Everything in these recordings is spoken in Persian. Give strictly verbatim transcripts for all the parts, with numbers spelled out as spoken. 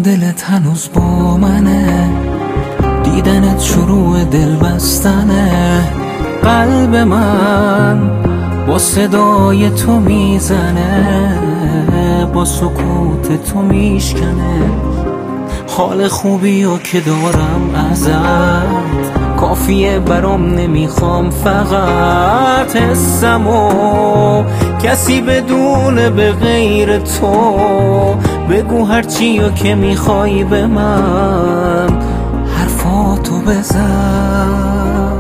دلت هنوز با منه، دیدنت شروع دل بستنه. قلب من با صدای تو میزنه، با سکوت تو میشکنه. حال خوبی و که دارم ازت کافیه برام، نمیخوام فقط حسمو کسی بدونه به غیر تو. بگو هرچی و که میخوای به من، حرفاتو بزن.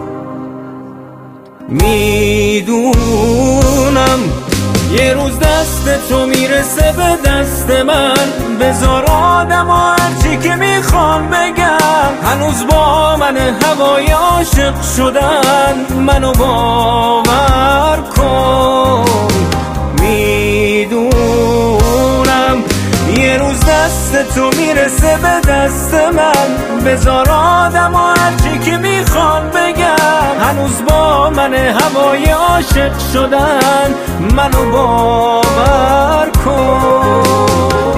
میدونم یه روز دست تو میرسه به دست من، بذار آدم و هرچی که میخوام بگم. هنوز با من هوای عاشق شدن، منو باور کن. میدونم یه روز دست تو میرسه به دست من، بذار آدم و هرچی که میخوام بگم. هنوز با من هوای عاشق شدن، منو باور کن.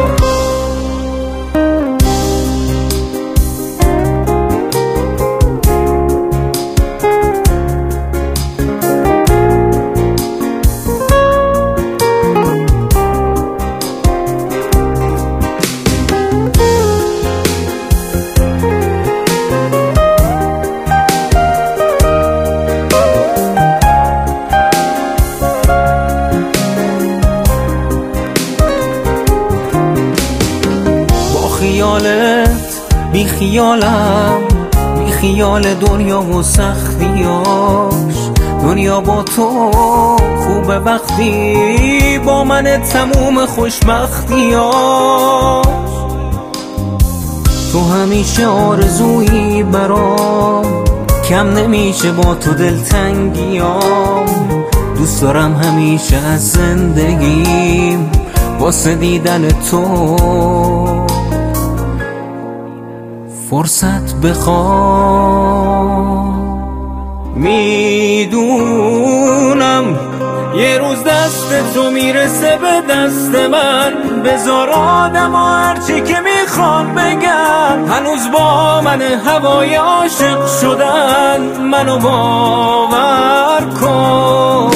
خیالت بی خیالم، بی خیال دنیا و سختیاش. دنیا با تو خوبه وقتی با من تموم خوشبختیاش. تو همیشه آرزویی برام، کم نمیشه با تو دلتنگیام. دوست دارم همیشه از زندگیم واسه دیدن تو فرصت بخوام. میدونم یه روز دست تو میرسه به دست من، بذار آدم و هرچی که میخوام بگم. هنوز با من هوای عاشق شدن، منو باور کن.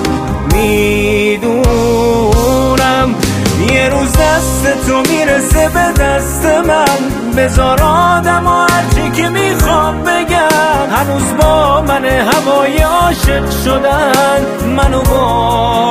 میدونم یه روز دست تو میرسه به دست من، بذار آدم و هرچی که میخوام بگم. هنوز با من هوای عاشق شدن، منو با